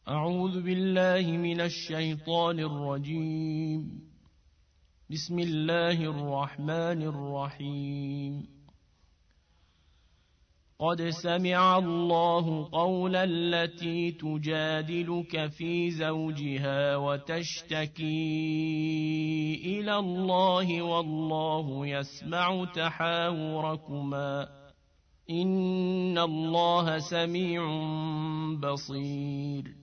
أعوذ بالله من الشيطان الرجيم. بسم الله الرحمن الرحيم. قد سمع الله قول التي تجادلك في زوجها وتشتكي إلى الله والله يسمع تحاوركما إن الله سميع بصير.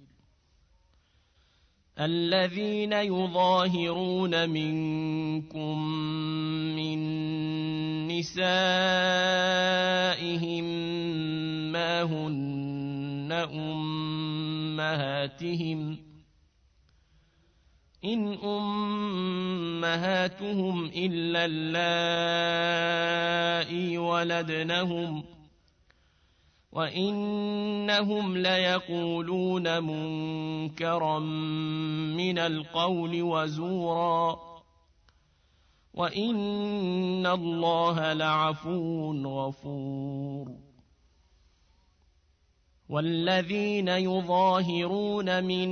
الذين يظاهرون منكم من نسائهم ما هن أمهاتهم إن أمهاتهم إلا اللائي ولدنهم وإنهم ليقولون منكرا من القول وزورا وإن الله لعفو غفور. والذين يظاهرون من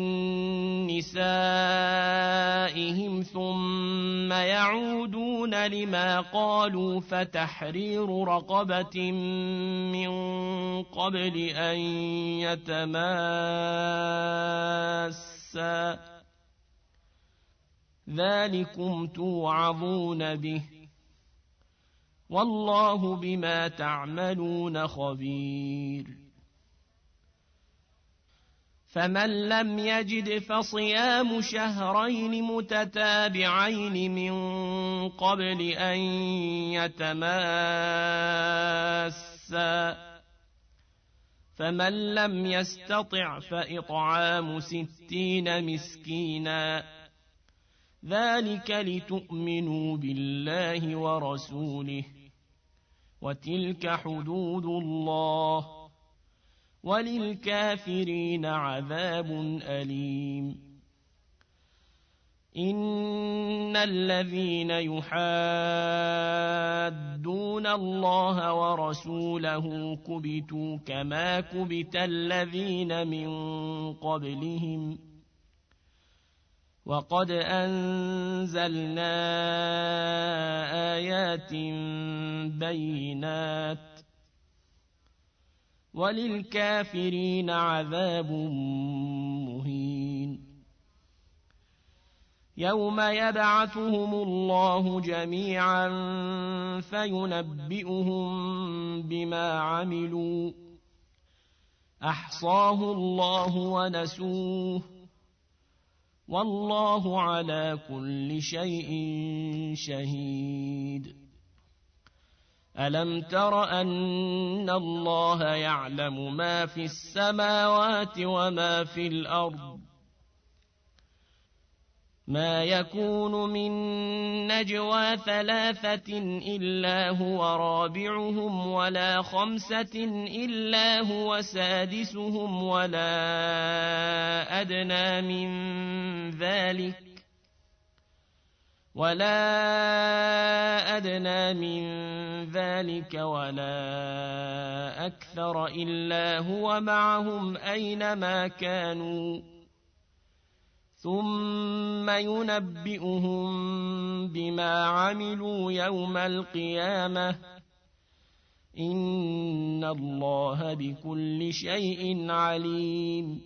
نسائهم ثم يعودون لما قالوا فتحرير رقبة من قبل أن يتماسا ذلكم توعظون به والله بما تعملون خبير. فمن لم يجد فصيام شهرين متتابعين من قبل أن يتماسا فمن لم يستطع فإطعام 60 مسكينا ذلك لتؤمنوا بالله ورسوله وتلك حدود الله وللكافرين عذاب أليم. إن الذين يحادون الله ورسوله كبتوا كما كبت الذين من قبلهم وقد أنزلنا آيات بينات وللكافرين عذاب مهين. يوم يبعثهم الله جميعا فينبئهم بما عملوا أحصاه الله ونسوه والله على كل شيء شهيد. ألم تر أن الله يعلم ما في السماوات وما في الأرض ما يكون من نجوى 3 إلا هو رابعهم ولا 5 إلا هو سادسهم ولا أدنى من ذلك ولا أكثر إلا هو معهم أينما كانوا ثم ينبئهم بما عملوا يوم القيامة إن الله بكل شيء عليم.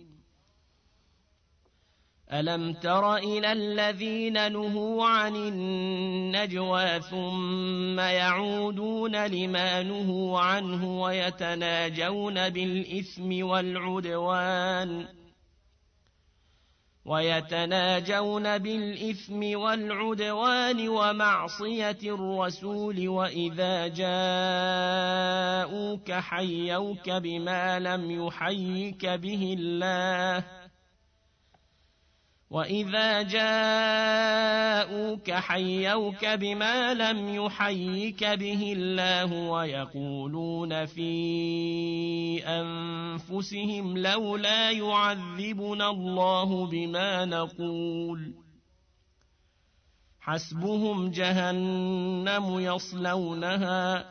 ألم تر إلى الذين نهوا عن النجوى ثم يعودون لما نهوا عنه ويتناجون بالإثم والعدوان ومعصية الرسول وإذا جاءوك حيوك بما لم يحيك به الله ويقولون في أنفسهم لولا يعذبنا الله بما نقول حسبهم جهنم يصلونها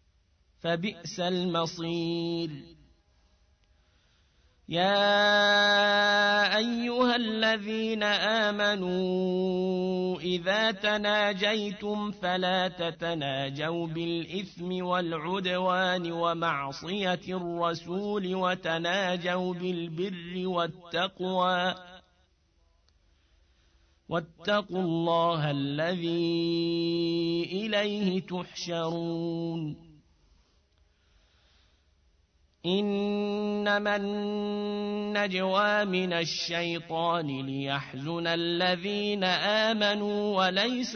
فبئس المصير. يا أيها الذين آمنوا إذا تناجيتم فلا تتناجوا بالإثم والعدوان ومعصية الرسول وتناجوا بالبر والتقوى واتقوا الله الذي إليه تحشرون إنما النجوى من الشيطان ليحزن الذين آمنوا وليس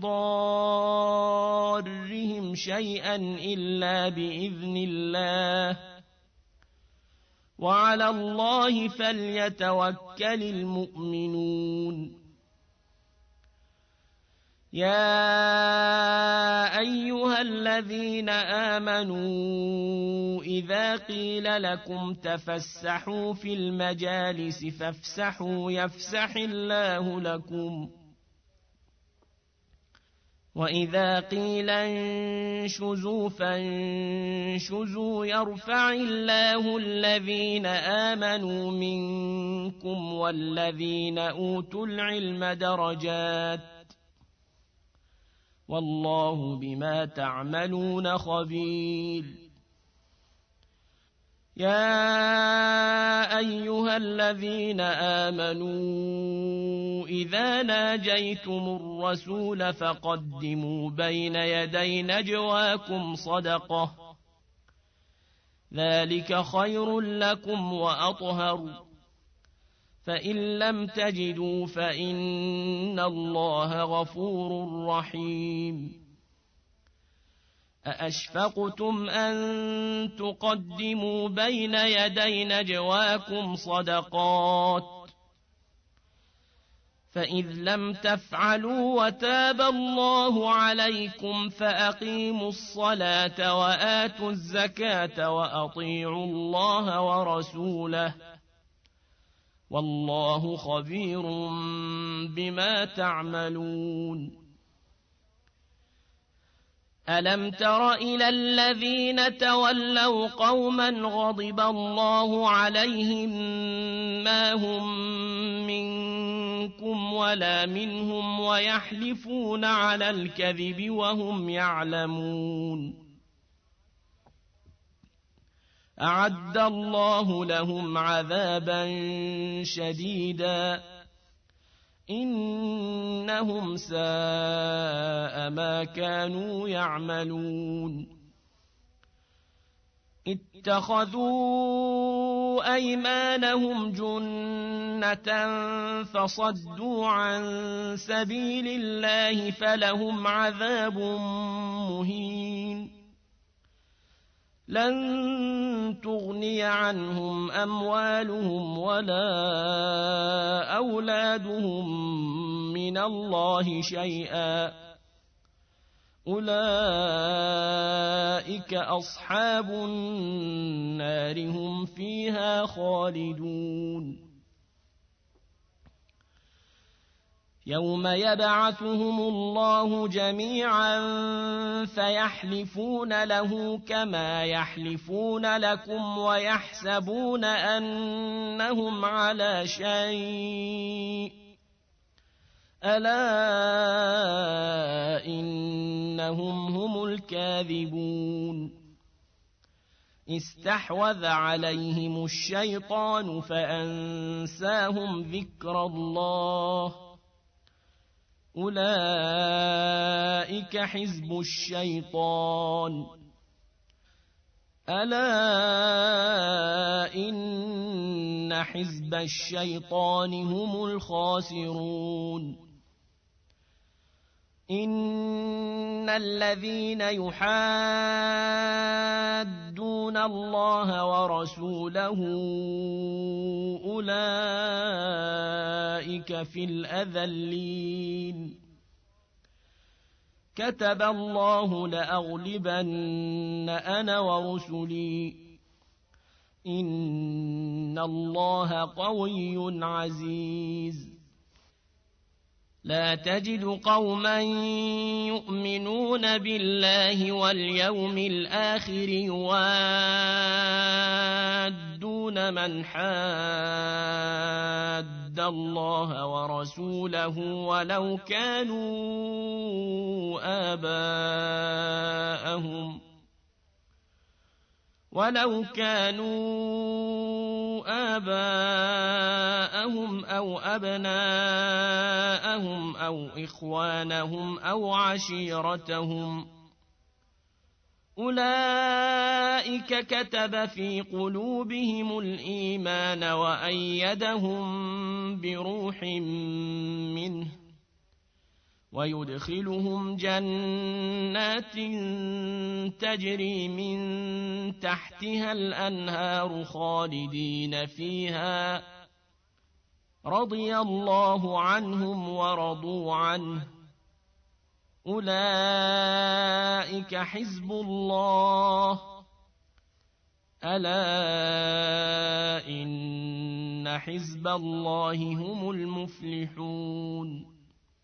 بضارهم شيئا إلا بإذن الله وعلى الله فليتوكل المؤمنون يا أيها الذين آمنوا إذا قيل لكم تفسحوا في المجالس فافسحوا يفسح الله لكم وإذا قيل انشزوا فانشزوا يرفع الله الذين آمنوا منكم والذين أوتوا العلم درجات والله بما تعملون خبير يا أيها الذين آمنوا إذا ناجيتم الرسول فقدموا بين يدي نجواكم صدقة ذلك خير لكم وأطهر فإن لم تجدوا فإن الله غفور رحيم أأشفقتم أن تقدموا بين يدي نجواكم صدقات فإذ لم تفعلوا وتاب الله عليكم فأقيموا الصلاة وآتوا الزكاة وأطيعوا الله ورسوله والله خبير بما تعملون ألم تر إلى الذين تولوا قوما غضب الله عليهم ما هم منكم ولا منهم ويحلفون على الكذب وهم يعلمون أعد الله لهم عذابا شديدا إنهم ساء ما كانوا يعملون اتخذوا أيمانهم جنة فصدوا عن سبيل الله فلهم عذاب مهين لن تغني عنهم أموالهم ولا أولادهم من الله شيئا أولئك أصحاب النار هم فيها خالدون يوم يبعثهم الله جميعا فيحلفون له كما يحلفون لكم ويحسبون أنهم على شيء ألا إنهم هم الكاذبون استحوذ عليهم الشيطان فأنساهم ذكر الله أولئك حزب الشيطان ألا إن حزب الشيطان هم الخاسرون إن الذين يحادون الله ورسوله أولئك في الأذلين كتب الله لأغلبن أنا ورسلي إن الله قوي عزيز لا تجد قوما يؤمنون بالله واليوم الآخر يوادون يقاتلون من حاد الله ورسوله ولو كانوا آباءهم أو أبناءهم أو إخوانهم أو عشيرتهم أولئك كتب في قلوبهم الإيمان وأيدهم بروح منه ويدخلهم جنات تجري من تحتها الأنهار خالدين فيها رضي الله عنهم ورضوا عنه أولئك حزب الله ألا إن حزب الله هم المفلحون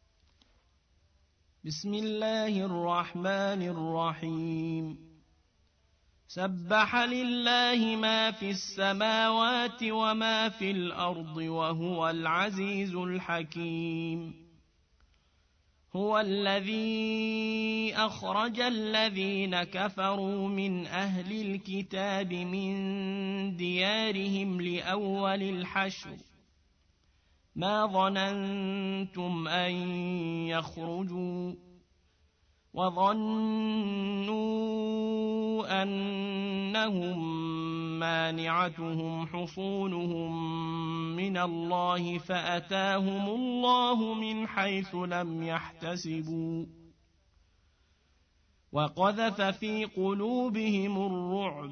بسم الله الرحمن الرحيم سبح لله ما في السماوات وما في الأرض وهو العزيز الحكيم هو الذي أخرج الذين كفروا من أهل الكتاب من ديارهم لأول الحشر ما ظننتم أن يخرجوا وظنوا أنهم مانعتهم حصونهم من الله فأتاهم الله من حيث لم يحتسبوا وقذف في قلوبهم الرعب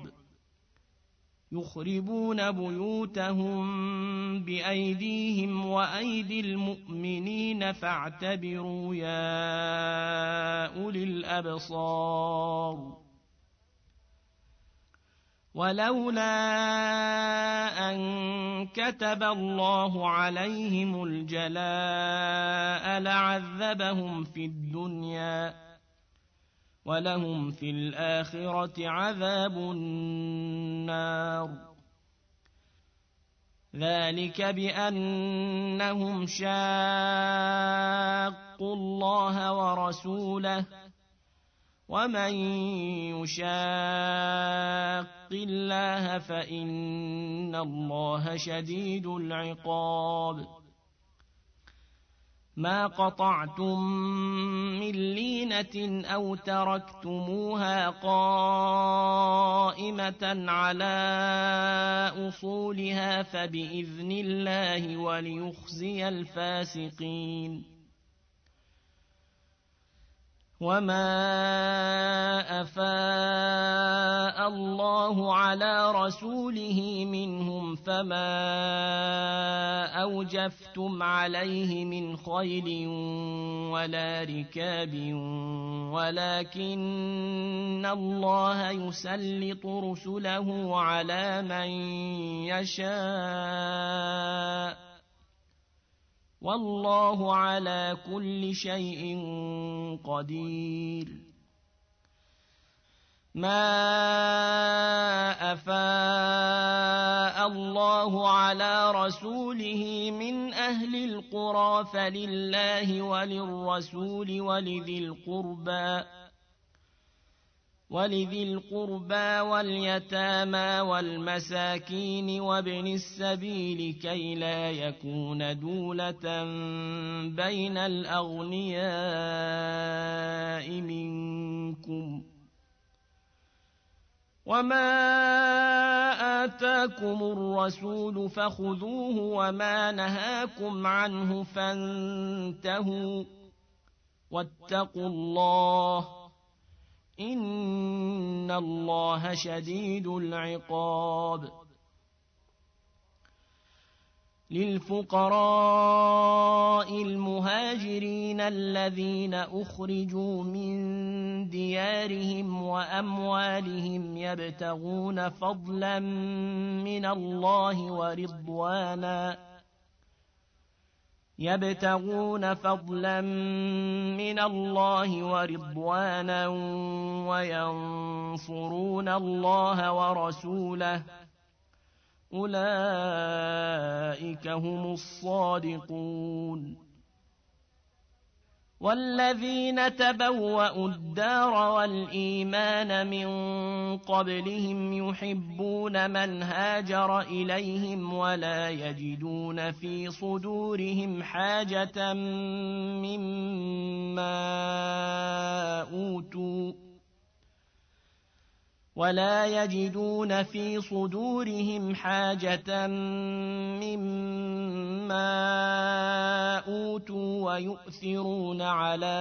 يخربون بيوتهم بأيديهم وأيدي المؤمنين فاعتبروا يا أولي الأبصار ولولا أن كتب الله عليهم الجلاء لعذبهم في الدنيا ولهم في الآخرة عذاب النار ذلك بأنهم شاقوا الله ورسوله ومن يشاق الله فإن الله شديد العقاب ما قطعتم من لينة أو تركتموها قائمة على أصولها فبإذن الله وليخزي الفاسقين وما أفاء الله على رسوله منهم فما أوجفتم عليه من خيل ولا ركاب ولكن الله يسلط رسله على من يشاء والله على كل شيء قدير ما أفاء الله على رسوله من أهل القرى فلله وللرسول ولذي القربى واليتامى والمساكين وابن السبيل كي لا يكون دولة بين الأغنياء منكم وما آتاكم الرسول فخذوه وما نهاكم عنه فانتهوا واتقوا الله إن الله شديد العقاب للفقراء المهاجرين الذين أخرجوا من ديارهم وأموالهم يبتغون فضلا من الله ورضوانا وينصرون الله ورسوله أولئك هم الصادقون. والذين تبوأوا الدار والإيمان من قبلهم يحبون من هاجر إليهم ولا يجدون في صدورهم حاجة مما أوتوا ويؤثرون على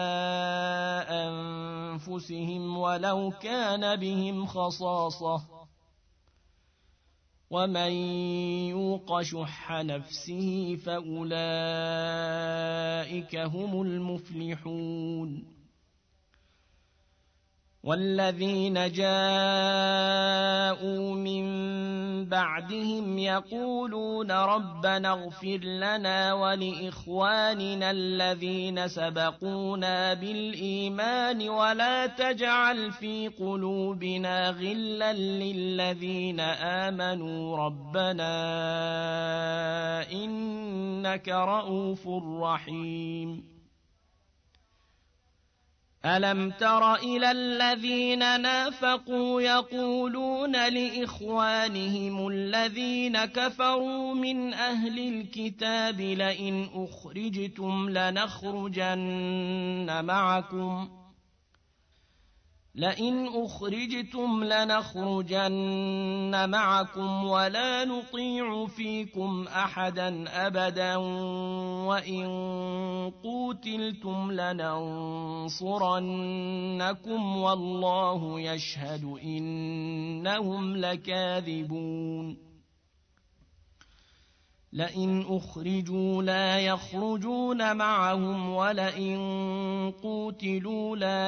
أنفسهم ولو كان بهم خصاصة ومن يوق شح نفسه فأولئك هم المفلحون. والذين جاءوا من بعدهم يقولون ربنا اغفر لنا ولإخواننا الذين سبقونا بالإيمان ولا تجعل في قلوبنا غلا للذين آمنوا ربنا إنك رؤوف رحيم. ألم تر إلى الذين نافقوا يقولون لإخوانهم الذين كفروا من أهل الكتاب لئن أخرجتم لنخرجن معكم ولا نطيع فيكم أحدا أبدا وإن قوتلتم لننصرنكم والله يشهد إنهم لكاذبون. لئن أخرجوا لا يخرجون معهم ولئن قوتلوا لا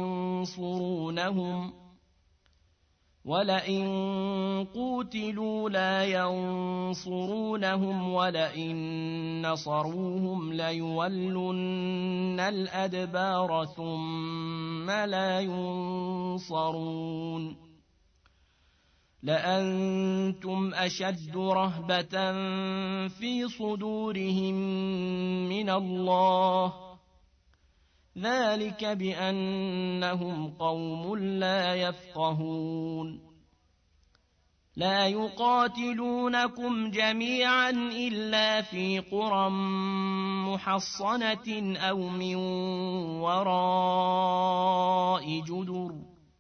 ينصرونهم ولئن نصروهم ليولن الأدبار ثم لا ينصرون. لأنتم أشد رهبة في صدورهم من الله ذلك بأنهم قوم لا يفقهون. لا يقاتلونكم جميعا إلا في قرى محصنة أو من وراء جدر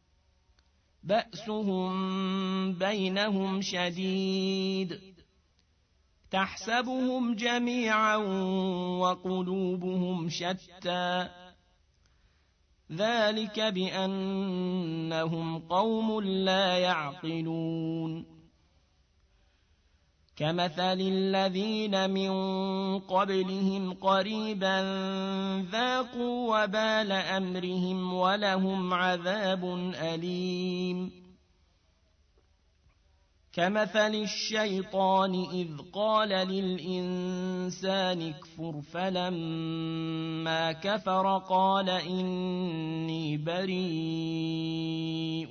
بأسهم بينهم شديد تحسبهم جميعا وقلوبهم شتى ذلك بأنهم قوم لا يعقلون. كمثل الذين من قبلهم قريبا ذاقوا وبال أمرهم ولهم عذاب أليم. كمثل الشيطان إذ قال للإنسان اكفر فلما كفر قال إني بريء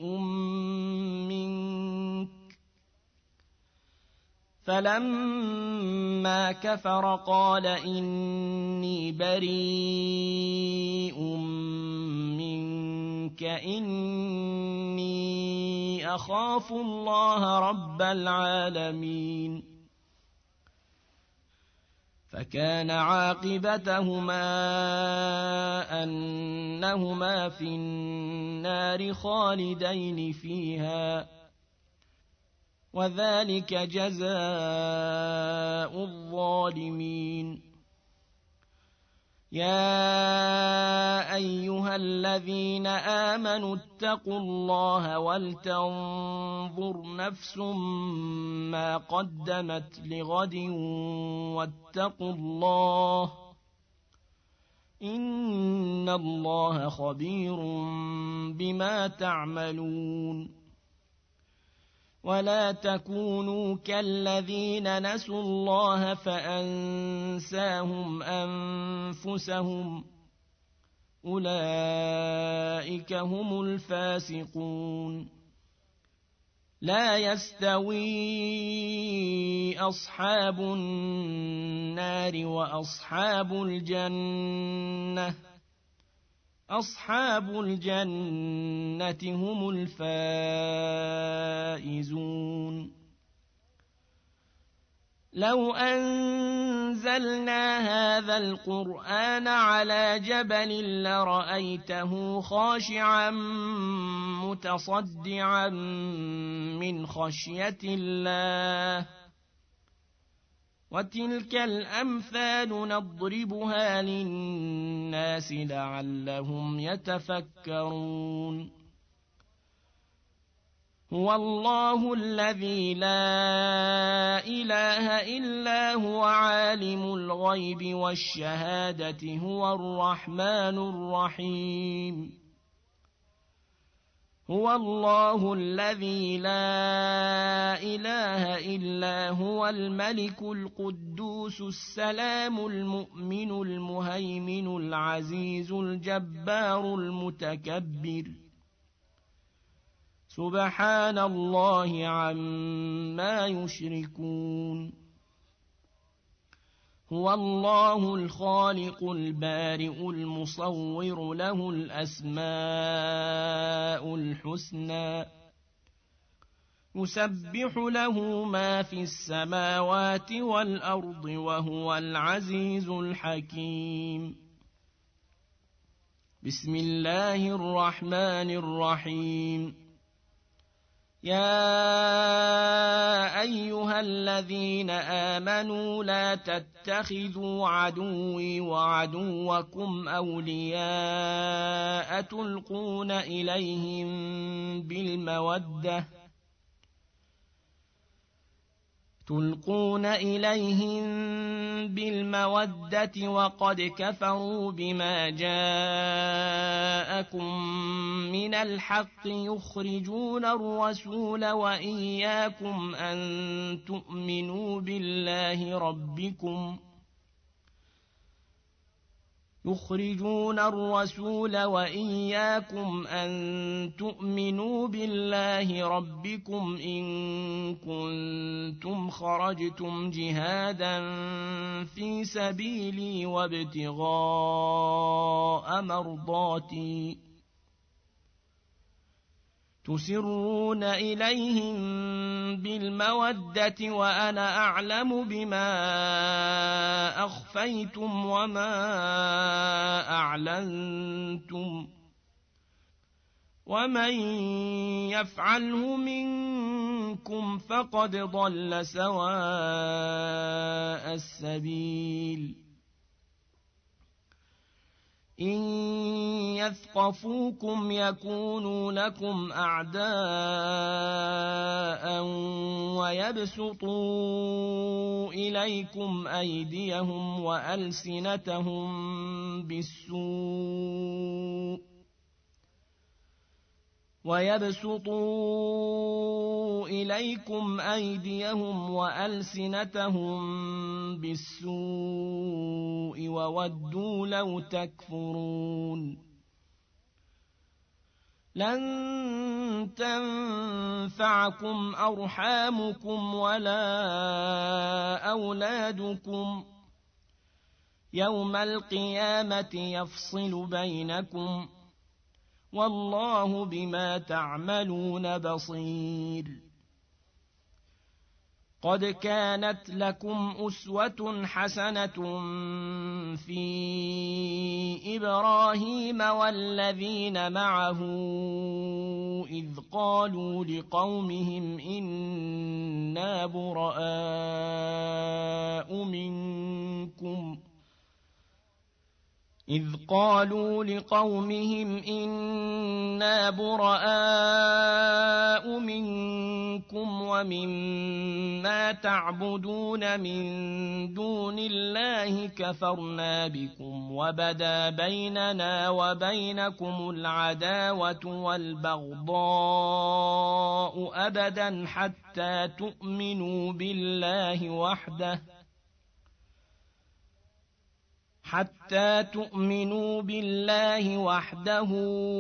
منك إني أخاف الله رب العالمين. فكان عاقبتهما أنهما في النار خالدين فيها وذلك جزاء الظالمين. يا أيها الذين آمنوا اتقوا الله ولتنظر نفس ما قدمت لغد واتقوا الله إن الله خبير بما تعملون. ولا تكونوا كالذين نسوا الله فأنساهم أنفسهم أولئك هم الفاسقون. لا يستوي أصحاب النار وأصحاب الجنة أصحاب الجنة هم الفائزون لو أنزلنا هذا القرآن على جبل لرأيته خاشعا متصدعا من خشية الله وتلك الأمثال نضربها للناس لعلهم يتفكرون هو الله الذي لا إله إلا هو عالم الغيب والشهادة هو الرحمن الرحيم هو الله الذي لا إله إلا هو الملك القدوس السلام المؤمن المهيمن العزيز الجبار المتكبر سبحان الله عما يشركون هو الله الخالق البارئ المصور له الأسماء الحسنى يسبح له ما في السماوات والأرض وهو العزيز الحكيم بسم الله الرحمن الرحيم يا أيها الذين آمنوا لا تتخذوا عدوي وعدوكم أولياء تلقون إليهم بالمودة وقد كفروا بما جاءكم من الحق يخرجون الرسول وإياكم أن تؤمنوا بالله ربكم إن كنتم خرجتم جهادا في سبيلي وابتغاء مرضاتي تسرون إليهم بالمودة وأنا أعلم بما أخفيتم وما أعلنتم ومن يفعله منكم فقد ضل سواء السبيل إن يثقفوكم يكونوا لكم أعداء ويبسطوا إليكم أيديهم وألسنتهم بالسوء وودوا لو تكفرون لن تنفعكم أرحامكم ولا أولادكم يوم القيامة يفصل بينكم والله بما تعملون بصير قد كانت لكم أسوة حسنة في إبراهيم والذين معه إذ قالوا لقومهم إنا براء منكم ومما تعبدون من دون الله كفرنا بكم وبدا بيننا وبينكم العداوة والبغضاء أبدا حتى تؤمنوا بالله حتى تؤمنوا بالله وحده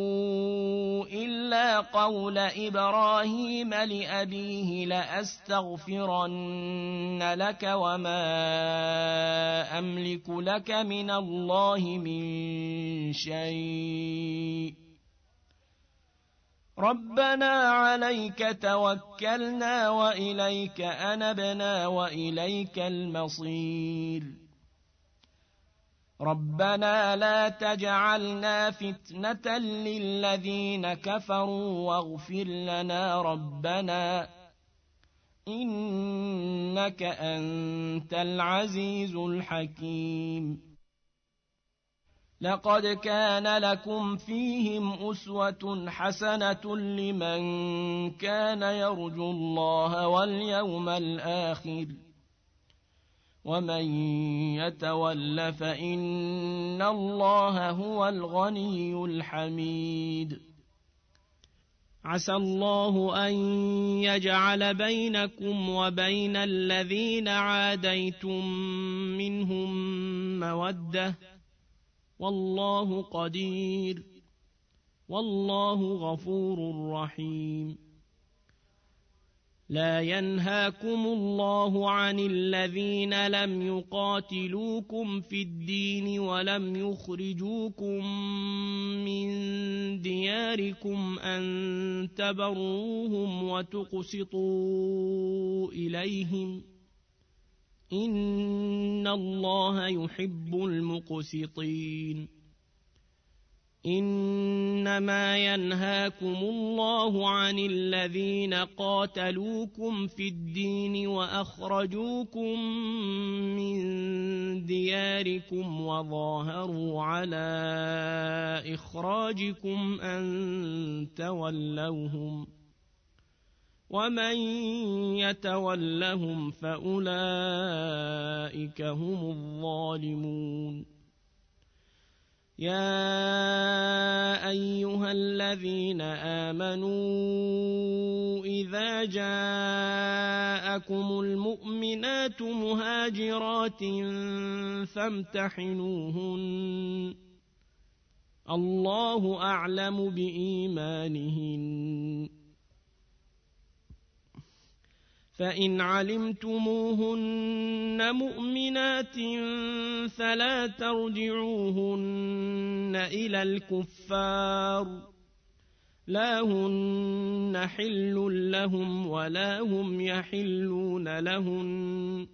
إلا قول إبراهيم لأبيه لأستغفرن لك وما أملك لك من الله من شيء ربنا عليك توكلنا وإليك أنبنا وإليك المصير ربنا لا تجعلنا فتنة للذين كفروا واغفر لنا ربنا إنك أنت العزيز الحكيم لقد كان لكم فيهم أسوة حسنة لمن كان يرجو الله واليوم الآخر ومن يتول فإن الله هو الغني الحميد عسى الله أن يجعل بينكم وبين الذين عاديتم منهم مودة والله قدير والله غفور رحيم لا ينهاكم الله عن الذين لم يقاتلوكم في الدين ولم يخرجوكم من دياركم أن تبروهم وتقسطوا إليهم إن الله يحب المقسطين إنما ينهاكم الله عن الذين قاتلوكم في الدين وأخرجوكم من دياركم وظاهروا على إخراجكم أن تولوهم ومن يتولهم فأولئك هم الظالمون يا أيها الذين آمنوا إذا جاءكم المؤمنات مهاجرات فامتحنوهن الله أعلم بإيمانهن فإن علمتموهن مؤمنات فلا ترجعوهن إلى الكفار لا هن حل لهم ولا هم يحلون لهن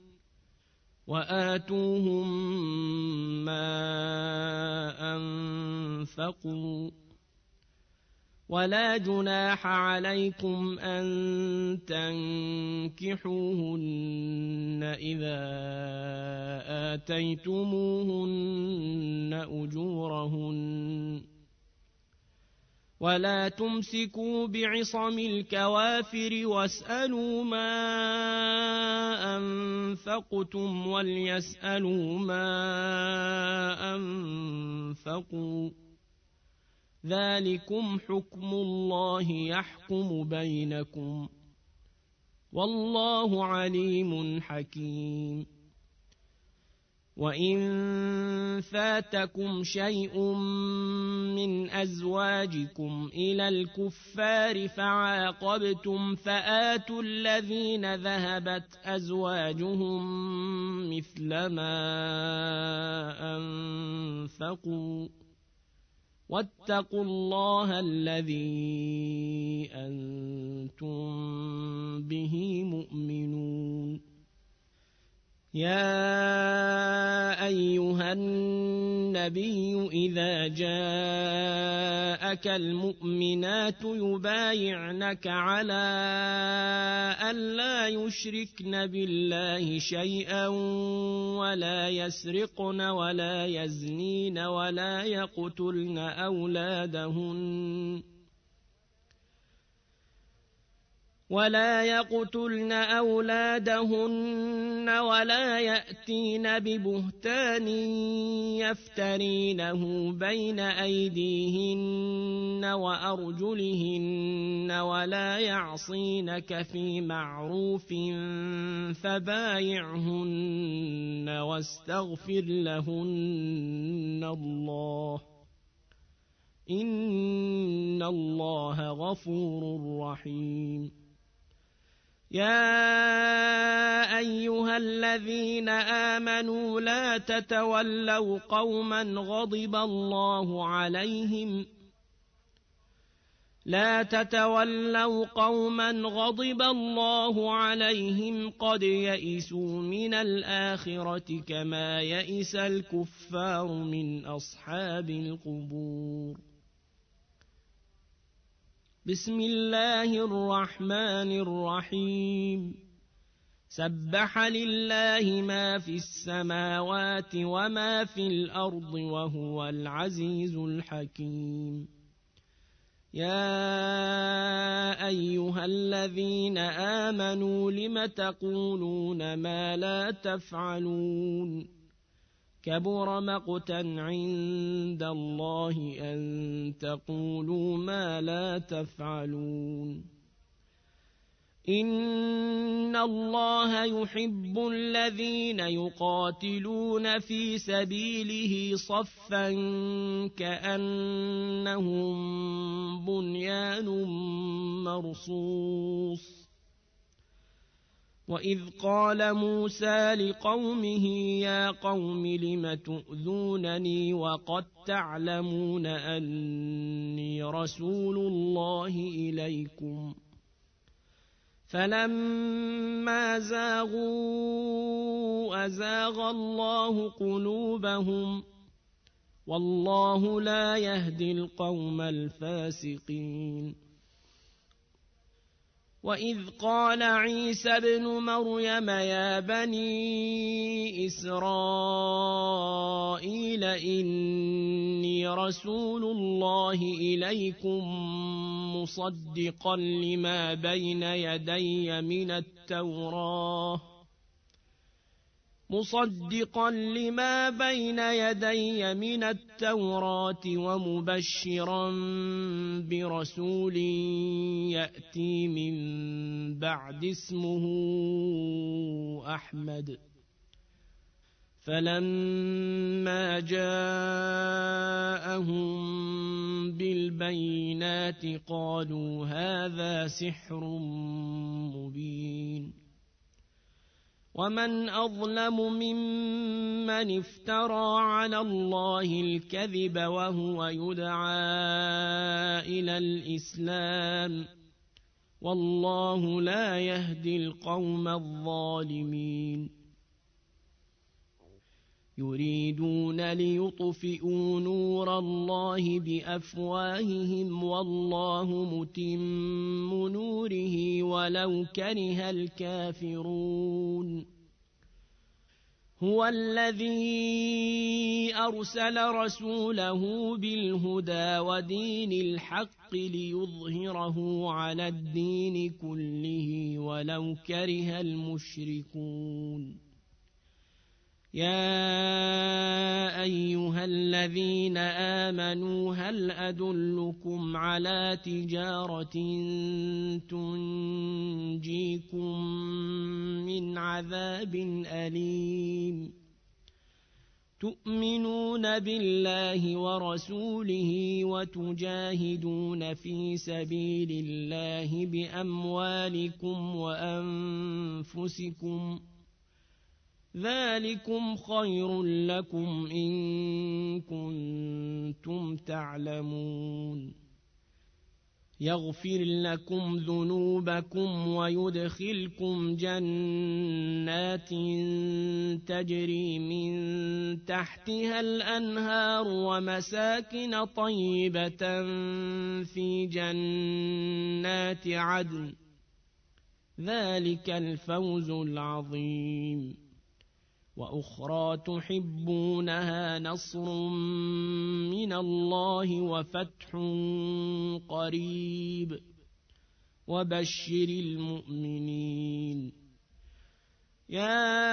وآتوهم ما أنفقوا ولا جناح عليكم أن تنكحوهن إذا آتيتموهن أجورهن ولا تمسكوا بعصم الكوافر واسألوا ما أنفقتم وليسألوا ما أنفقوا ذلكم حكم الله يحكم بينكم والله عليم حكيم وإن فاتكم شيء من أزواجكم إلى الكفار فعاقبتم فآتوا الذين ذهبت أزواجهم مثل ما أنفقوا واتقوا الله الذي أنتم به مؤمنون يا أيها النبي إذا جاءك المؤمنات يبايعنك على ألا يشركن بالله شيئا ولا يسرقن ولا يزنين ولا يقتلن ولا يقتلن أولادهن ولا يأتين ببهتان يفترينه بين أيديهن وأرجلهن ولا يعصينك في معروف فبايعهن واستغفر لهن الله إن الله غفور رحيم. يا أيها الذين آمنوا لا تتولوا قوما غضب الله عليهم قد يئسوا من الآخرة كما يئس الكفار من أصحاب القبور. بسم الله الرحمن الرحيم. سبح لله ما في السماوات وما في الأرض وهو العزيز الحكيم. يا أيها الذين آمنوا لم تقولون ما لا تفعلون كبر مقتا عند الله أن تقولوا ما لا تفعلون. إن الله يحب الذين يقاتلون في سبيله صفا كأنهم بنيان مرصوص. وإذ قال موسى لقومه يا قوم لم تؤذونني وقد تعلمون أني رسول الله إليكم فلما زاغوا أزاغ الله قلوبهم والله لا يهدي القوم الفاسقين. وإذ قال عيسى ابن مريم يا بني إسرائيل إني رسول الله إليكم مصدقا لما بين يدي من التوراة ومبشرا برسول يأتي من بعد اسمه أحمد. فلما جاءهم بالبينات قالوا هذا سحر مبين. ومن أظلم ممن افترى على الله الكذب وهو يدعى إلى الإسلام والله لا يهدي القوم الظالمين. يريدون ليطفئوا نور الله بأفواههم والله متم نوره ولو كره الكافرون. هو الذي أرسل رسوله بالهدى ودين الحق ليظهره على الدين كله ولو كره المشركون. يا أيها الذين آمنوا هل أدلكم على تجارة تنجيكم من عذاب أليم تؤمنون بالله ورسوله وتجاهدون في سبيل الله بأموالكم وأنفسكم ذلكم خير لكم إن كنتم تعلمون. يغفر لكم ذنوبكم ويدخلكم جنات تجري من تحتها الأنهار ومساكن طيبة في جنات عدن ذلك الفوز العظيم. وأخرى تحبونها نصر من الله وفتح قريب وبشر المؤمنين. يا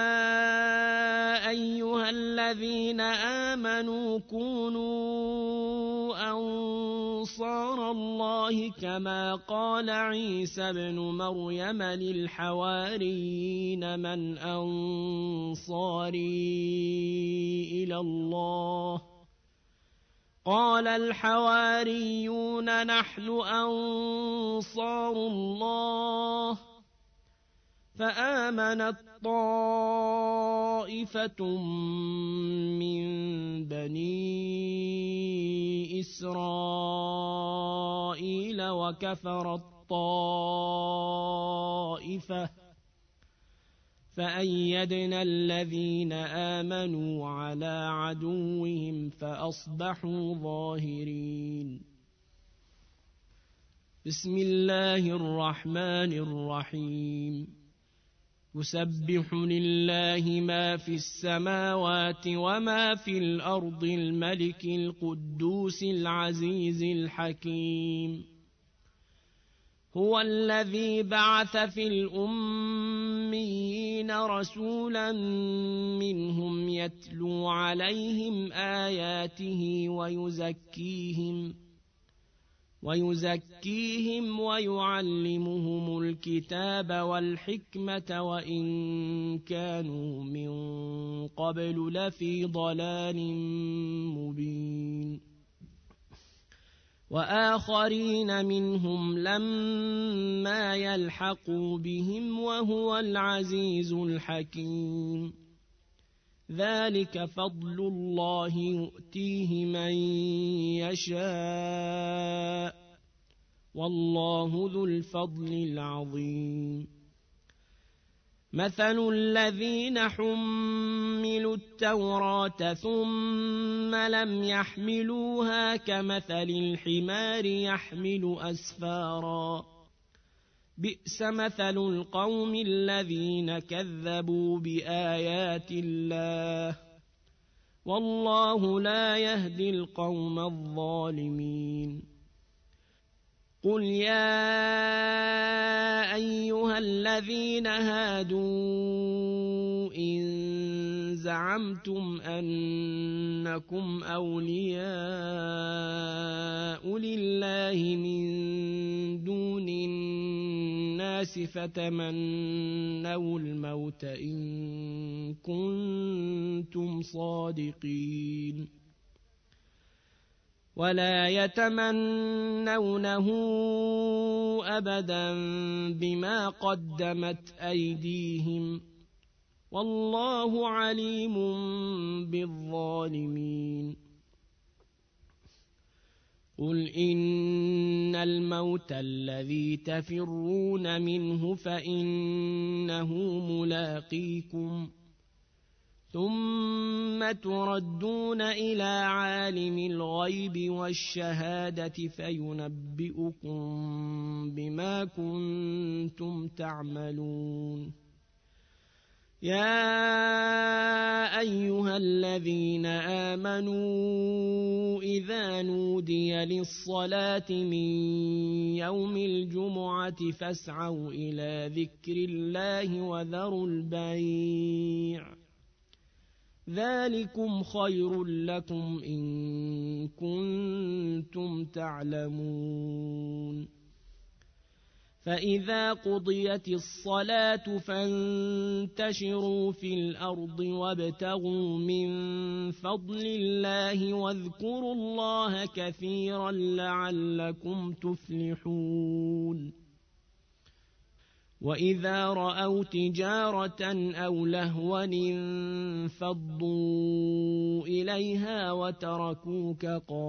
أيها الذين آمنوا كونوا أنصار الله كما قال عيسى بن مريم للحواريين من أنصاري إلى الله قال الحواريون نحن أنصار الله فآمنت طائفة من بني إسرائيل وكفرت طائفة فأيدنا الذين آمنوا على عدوهم فأصبحوا ظاهرين. بسم الله الرحمن الرحيم. يسبح لله ما في السماوات وما في الأرض الملك القدوس العزيز الحكيم. هو الذي بعث في الأميين رسولا منهم يتلو عليهم آياته ويزكيهم ويعلمهم الكتاب والحكمة وإن كانوا من قبل لفي ضلال مبين. وآخرين منهم لما يلحقوا بهم وهو العزيز الحكيم. ذلك فضل الله يؤتيه من يشاء والله ذو الفضل العظيم. مثل الذين حملوا التوراة ثم لم يحملوها كمثل الحمار يحمل أسفارا بئس مثل القوم الذين كذبوا بآيات الله والله لا يهدي القوم الظالمين. قل يا أيها الذين هادوا إن زعمتم أنكم أولياء لله من دون الناس فتمنوا الموت إن كنتم صادقين ولا يتمنونه أبدا بما قدمت أيديهم والله عليم بالظالمين. قل إن الموت الذي تفرون منه فإنه ملاقيكم ثم تردون إلى عالم الغيب والشهادة فينبئكم بما كنتم تعملون. يا أيها الذين آمنوا إذا نودي للصلاة من يوم الجمعة فاسعوا إلى ذكر الله وذروا البيع ذلكم خير لكم إن كنتم تعلمون. فإذا قضيت الصلاة فانتشروا في الأرض وابتغوا من فضل الله واذكروا الله كثيرا لعلكم تفلحون. وإذا رأوا تجارة أو لهوا انفضوا إليها وتركوك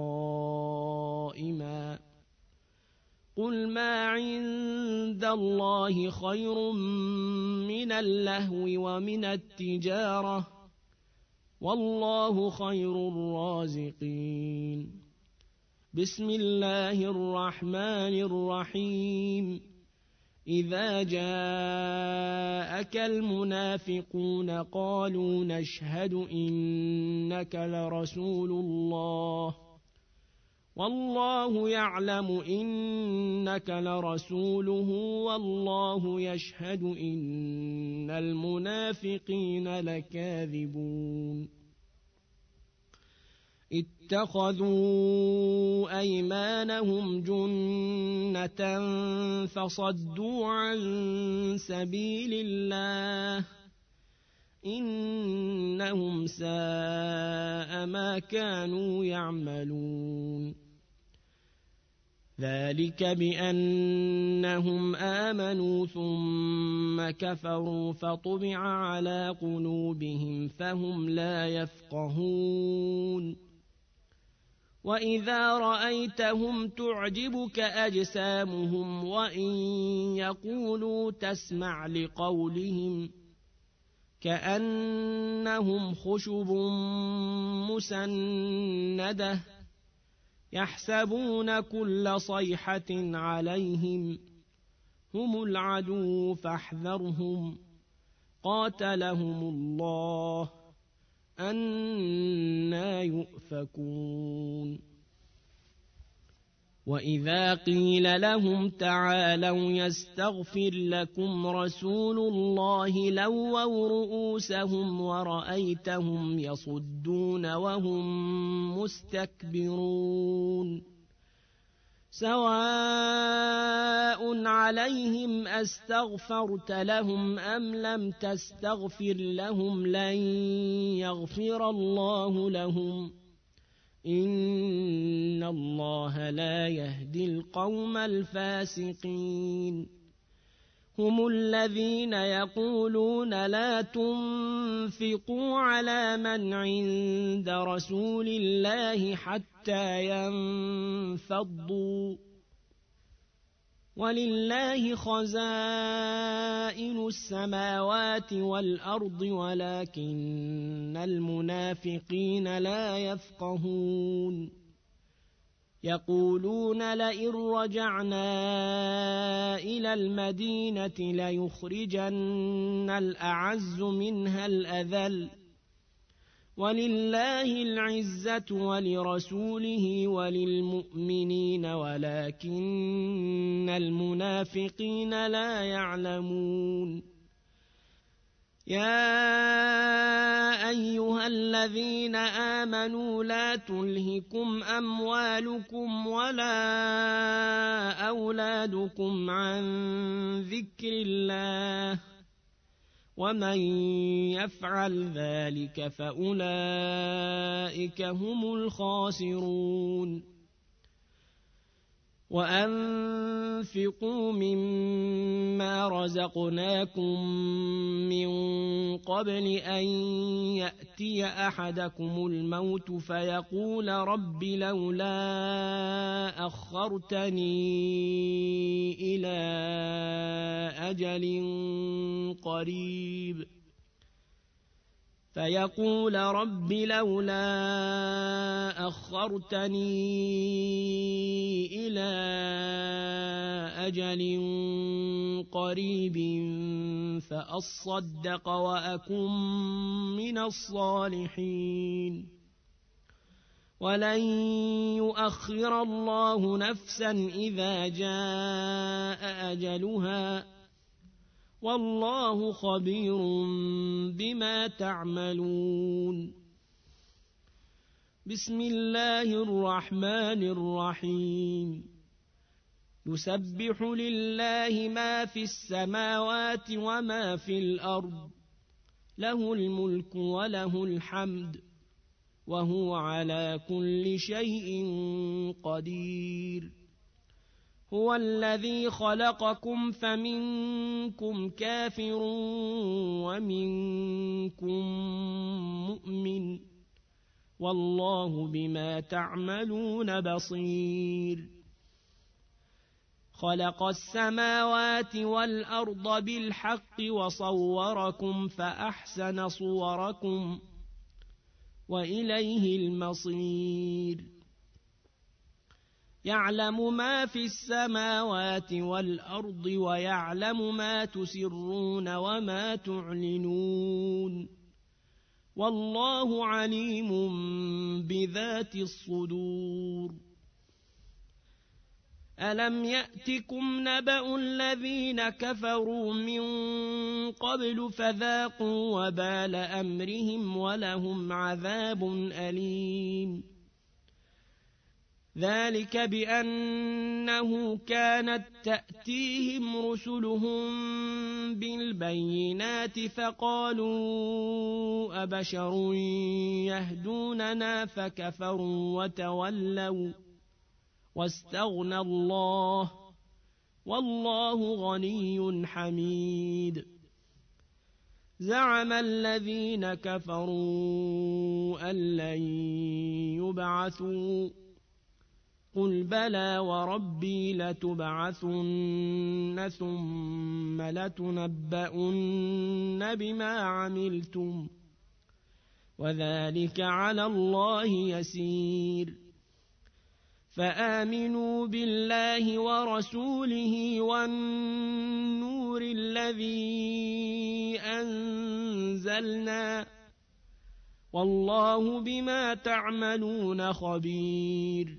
قائما قل ما عند الله خير من اللهو ومن التجارة والله خير الرازقين. بسم الله الرحمن الرحيم. إذا جاءك المنافقون قالوا نشهد إنك لرسول الله والله يعلم إنك لرسوله والله يشهد إن المنافقين لكاذبون اتخذوا أيمانهم جنة فصدوا عن سبيل الله إنهم ساء ما كانوا يعملون ذلك بأنهم آمنوا ثم كفروا فطبع على قلوبهم فهم لا يفقهون وإذا رأيتهم تعجبك أجسامهم وإن يقولوا تسمع لقولهم كأنهم خشب مسندة يحسبون كل صيحة عليهم هم العدو فاحذرهم قاتلهم الله أنى يؤفكون وإذا قيل لهم تعالوا يستغفر لكم رسول الله لووا رؤوسهم ورأيتهم يصدون وهم مستكبرون سواء عليهم أستغفرت لهم أم لم تستغفر لهم لن يغفر الله لهم إن الله لا يهدي القوم الفاسقين هم الذين يقولون لا تنفقوا على من عند رسول الله حتى ينفضوا ولله خزائن السماوات والأرض ولكن المنافقين لا يفقهون يقولون لئن رجعنا إلى المدينة ليخرجن الأعز منها الأذل ولله العزة ولرسوله وللمؤمنين ولكن المنافقين لا يعلمون يا أيها الذين آمنوا لا تلهكم أموالكم ولا أولادكم عن ذكر الله ومن يفعل ذلك فأولئك هم الخاسرون وأنفقوا مما رزقناكم من قبل أن يأتي أحدكم الموت فيقول رب لولا أخرتني إلى أجل قريب فيقول رب لولا أخرتني إلى أجل قريب فأصدق وأكن من الصالحين ولن يؤخر الله نفسا إذا جاء أجلها والله خبير بما تعملون بسم الله الرحمن الرحيم يسبح لله ما في السماوات وما في الأرض له الملك وله الحمد وهو على كل شيء قدير هو الذي خلقكم فمنكم كافر ومنكم مؤمن والله بما تعملون بصير خلق السماوات والأرض بالحق وصوركم فأحسن صوركم وإليه المصير يعلم ما في السماوات والأرض ويعلم ما تسرون وما تعلنون والله عليم بذات الصدور ألم يأتكم نبأ الذين كفروا من قبل فذاقوا وبال أمرهم ولهم عذاب أليم ذلك بأنه كانت تأتيهم رسلهم بالبينات فقالوا أبشر يهدوننا فكفروا وتولوا واستغنى الله والله غني حميد زعم الذين كفروا أن لن يبعثوا قل بلى وربي لتبعثن ثم لتنبؤن بما عملتم وذلك على الله يسير فآمنوا بالله ورسوله والنور الذي أنزلنا والله بما تعملون خبير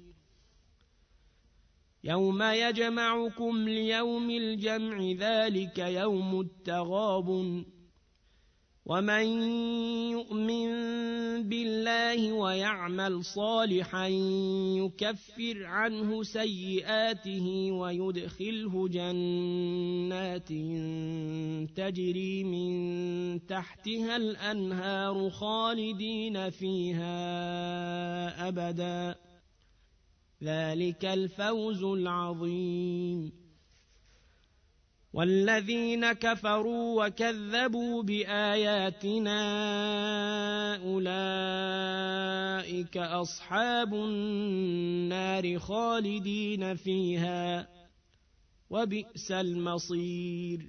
يوم يجمعكم ليوم الجمع ذلك يوم التغابن ومن يؤمن بالله ويعمل صالحا يكفر عنه سيئاته ويدخله جنات تجري من تحتها الأنهار خالدين فيها أبدا ذلك الفوز العظيم والذين كفروا وكذبوا بآياتنا أولئك أصحاب النار خالدين فيها وبئس المصير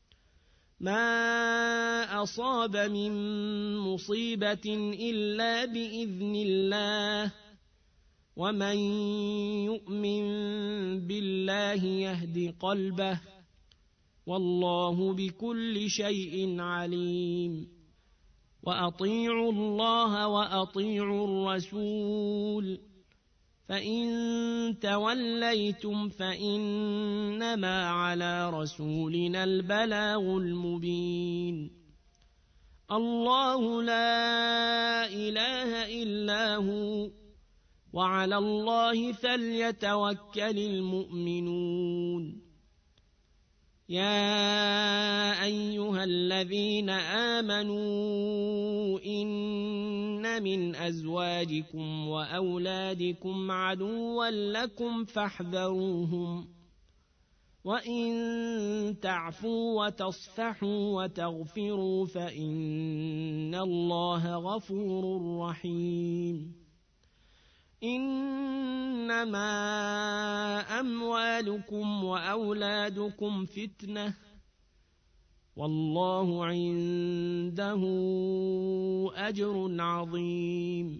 ما أصاب من مصيبة إلا بإذن الله ومن يؤمن بالله يهد قلبه والله بكل شيء عليم وأطيعوا الله وأطيعوا الرسول فإن توليتم فإنما على رسولنا البلاغ المبين الله لا إله إلا هو وعلى الله فليتوكل المؤمنون يا أيها الذين آمنوا إن من أزواجكم وأولادكم عدوا لكم فاحذروهم وإن تعفوا وتصفحوا وتغفروا فإن الله غفور رحيم إنما أموالكم وأولادكم فتنة والله عنده أجر عظيم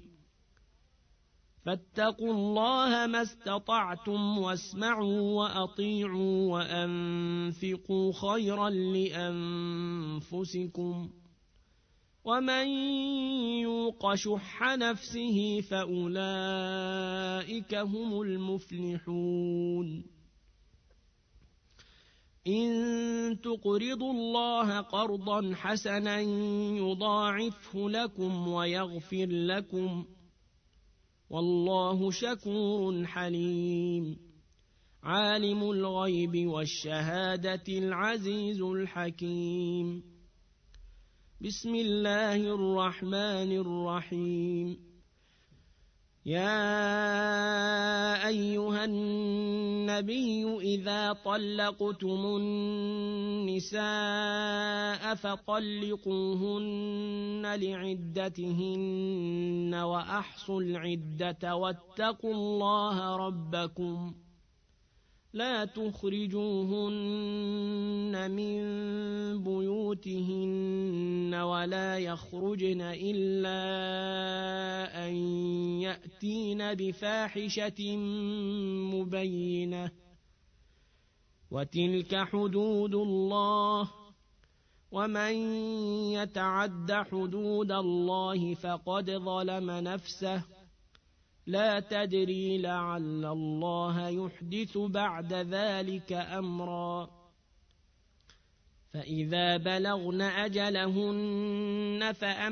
فاتقوا الله ما استطعتم واسمعوا وأطيعوا وأنفقوا خيرا لأنفسكم ومن يوق شح نفسه فأولئك هم المفلحون إن تقرضوا الله قرضا حسنا يضاعفه لكم ويغفر لكم والله شكور حليم عالم الغيب والشهادة العزيز الحكيم بسم الله الرحمن الرحيم يا أيها النبي إذا طلقتم النساء فطلقوهن لعدتهن وأحصوا العدة واتقوا الله ربكم لا تخرجوهن من بيوتهن ولا يخرجن إلا أن يأتين بفاحشة مبينة وتلك حدود الله ومن يتعد حدود الله فقد ظلم نفسه لا تدري لعل الله يحدث بعد ذلك أمرا فإذا بلغن أجلهن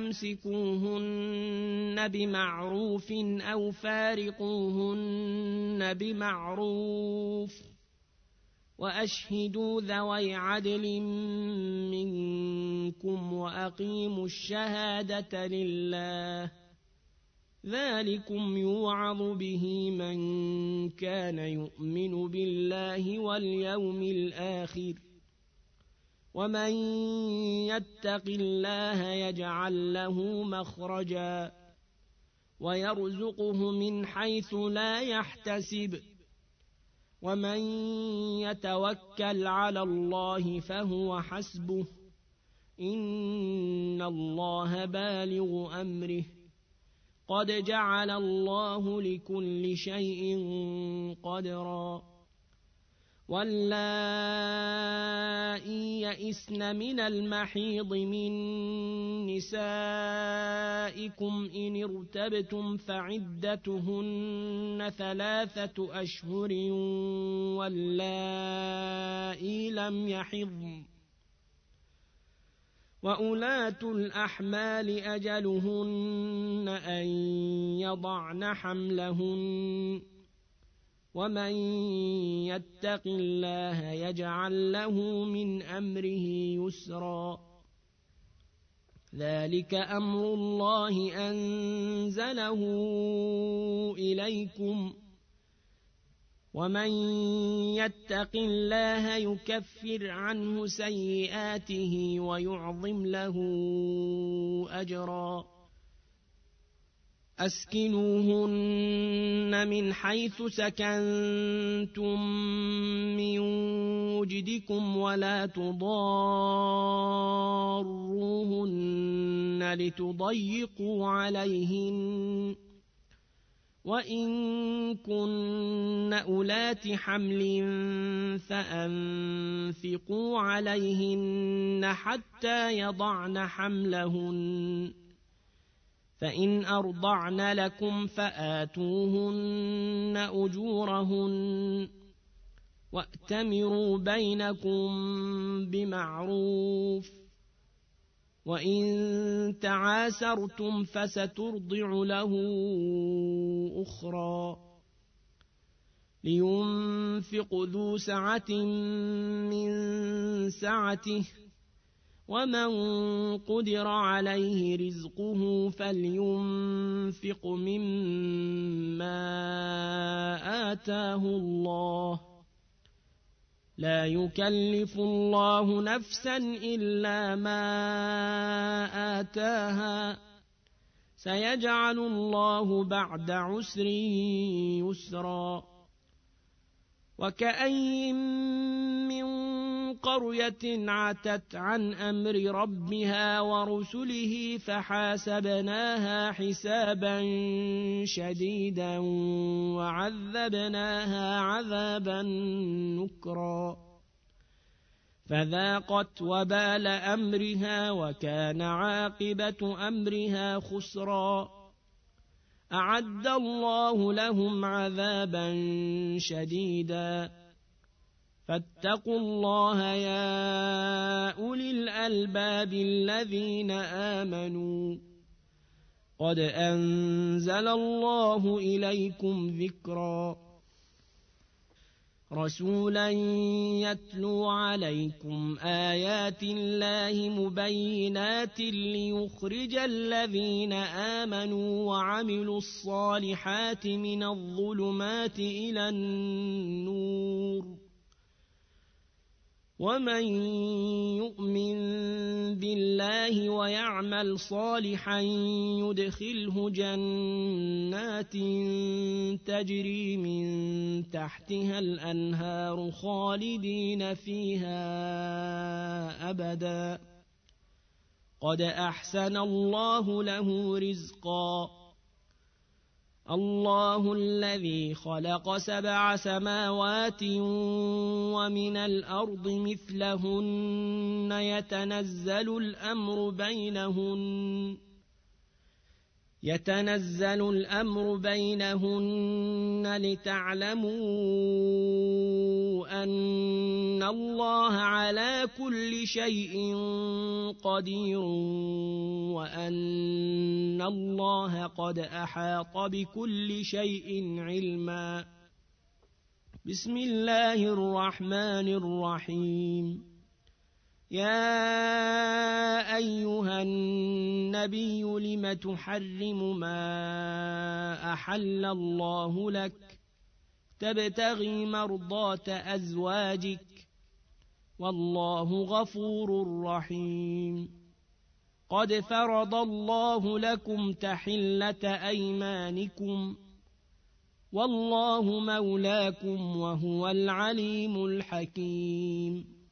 فأمسكوهن بمعروف أو فارقوهن بمعروف وأشهدوا ذوي عدل منكم وأقيموا الشهادة لله ذلكم يوعظ به من كان يؤمن بالله واليوم الآخر ومن يتق الله يجعل له مخرجا ويرزقه من حيث لا يحتسب ومن يتوكل على الله فهو حسبه إن الله بالغ أمره قد جعل الله لكل شيء قدرا واللائي يئسن من المحيض من نسائكم إن ارتبتم فعدتهن 3 أشهر واللائي لم يحضن وأولاة الأحمال أجلهن أن يضعن حملهن ومن يتق الله يجعل له من أمره يسرا ذلك أمر الله أنزله إليكم ومن يتق الله يكفر عنه سيئاته ويعظم له أجرا أسكنوهن من حيث سكنتم من وجدكم ولا تضاروهن لتضيقوا عليهن وإن كن أولات حمل فأنفقوا عليهن حتى يضعن حملهن فإن أرضعن لكم فآتوهن أجورهن وأتمروا بينكم بمعروف وإن تعاسرتم فسترضع له أخرى لينفق ذو سعة من سعته ومن قدر عليه رزقه فلينفق مما آتاه الله لا يكلف الله نفسا إلا ما آتاها سيجعل الله بعد عسر يسرا وكأين من قرية عتت عن أمر ربها ورسله فحاسبناها حسابا شديدا وعذبناها عذابا نكرا فذاقت وبال أمرها وكان عاقبة أمرها خسرا أعد الله لهم عذابا شديدا فاتقوا الله يا أولي الألباب الذين آمنوا قد أنزل الله إليكم ذكرا رسولا يتلو عليكم آيات الله مبينات ليخرج الذين آمنوا وعملوا الصالحات من الظلمات إلى النور ومن يؤمن بالله ويعمل صالحا يدخله جنات تجري من تحتها الأنهار خالدين فيها أبدا قد أحسن الله له رزقا الله الذي خلق 7 سماوات ومن الأرض مثلهن يتنزل الأمر بينهن يتنزل الأمر بينهن لتعلموا أن الله على كل شيء قدير وأن الله قد أحاط بكل شيء علما. بسم الله الرحمن الرحيم. يا أيها النبي لم تحرم ما أحل الله لك تبتغي مرضات أزواجك والله غفور رحيم. قد فرض الله لكم تحلة أيمانكم والله مولاكم وهو العليم الحكيم.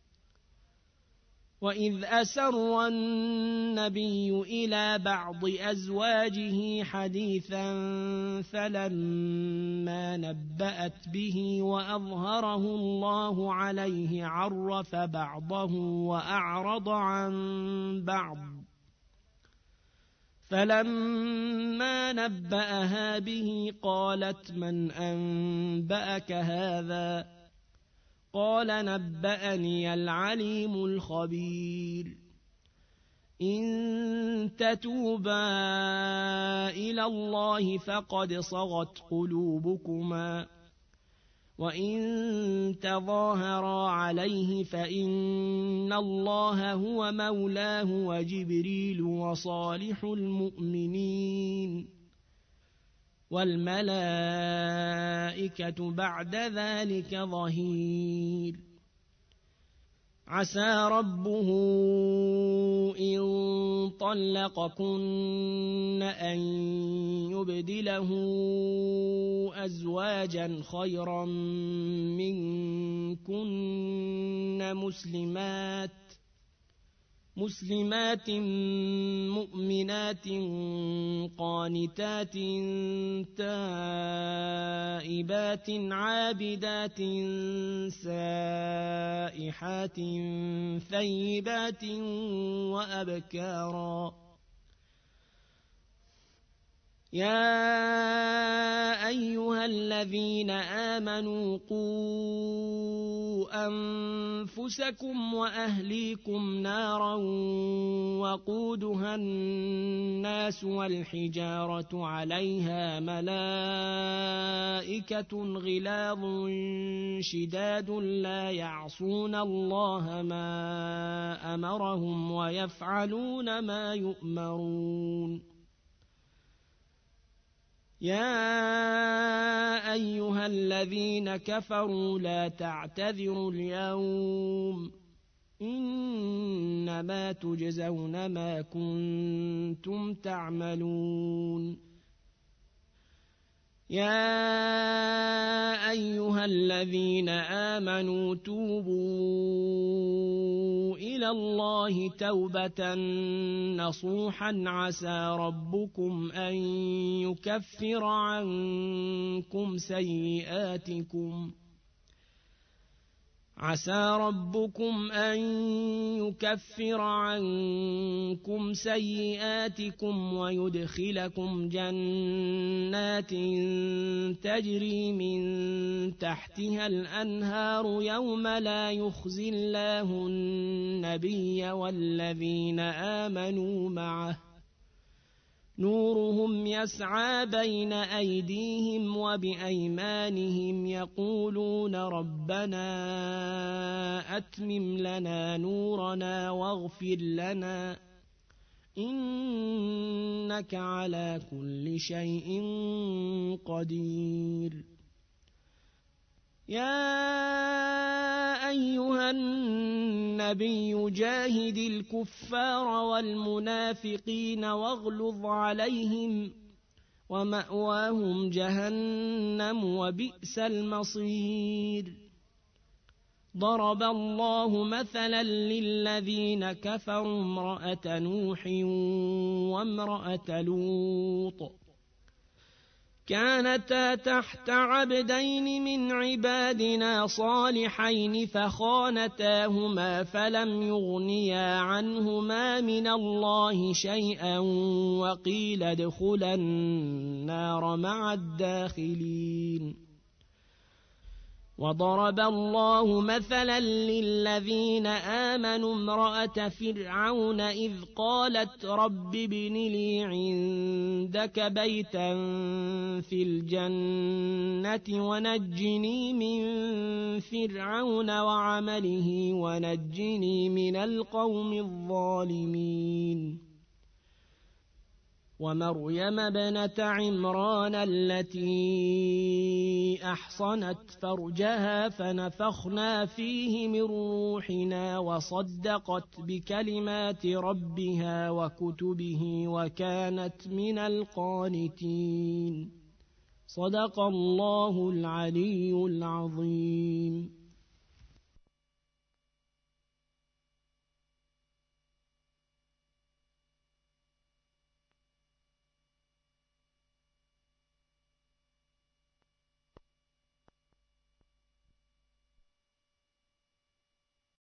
وإذ أسر النبي إلى بعض أزواجه حديثا فلما نبأت به وأظهره الله عليه عرف بعضه وأعرض عن بعض فلما نبأها به قالت من أنبأك هذا؟ قال نبأني العليم الخبير. إن تتوبا إلى الله فقد صغت قلوبكما وإن تظاهرا عليه فإن الله هو مولاه وجبريل وصالح المؤمنين والملائكة بعد ذلك ظهير. عسى ربه إن طلقكن أن يبدله أزواجا خيرا منكن مسلمات مؤمنات قانتات تائبات عابدات سائحات ثيبات وأبكارا. يا أيها الذين آمنوا قوا أنفسكم وأهليكم نارا وقودها الناس والحجارة عليها ملائكة غلاظ شداد لا يعصون الله ما أمرهم ويفعلون ما يؤمرون. يا أيها الذين كفروا لا تعتذروا اليوم إنما تجزون ما كنتم تعملون. يا أيها الذين آمنوا توبوا إلى الله توبة نصوحا عسى ربكم أن يكفر عنكم سيئاتكم ويدخلكم جنات تجري من تحتها الأنهار يوم لا يخزي الله النبي والذين آمنوا معه نورهم يسعى بين أيديهم وبأيمانهم يقولون ربنا أتمم لنا نورنا واغفر لنا إنك على كل شيء قدير. يا أيها النبي جاهد الكفار والمنافقين واغلظ عليهم ومأواهم جهنم وبئس المصير. ضرب الله مثلا للذين كفروا امرأة نوح وامرأة لوط كانتا تحت عبدين من عبادنا صالحين فخانتاهما فلم يغنيا عنهما من الله شيئا وقيل ادخلا النار مع الداخلين. وضرب الله مثلا للذين آمنوا امرأة فرعون إذ قالت رب ابن لي عندك بيتا في الجنة ونجني من فرعون وعمله ونجني من القوم الظالمين. ومريم ابنة عمران التي أحصنت فرجها فنفخنا فيه من روحنا وصدقت بكلمات ربها وكتبه وكانت من القانتين. صدق الله العلي العظيم.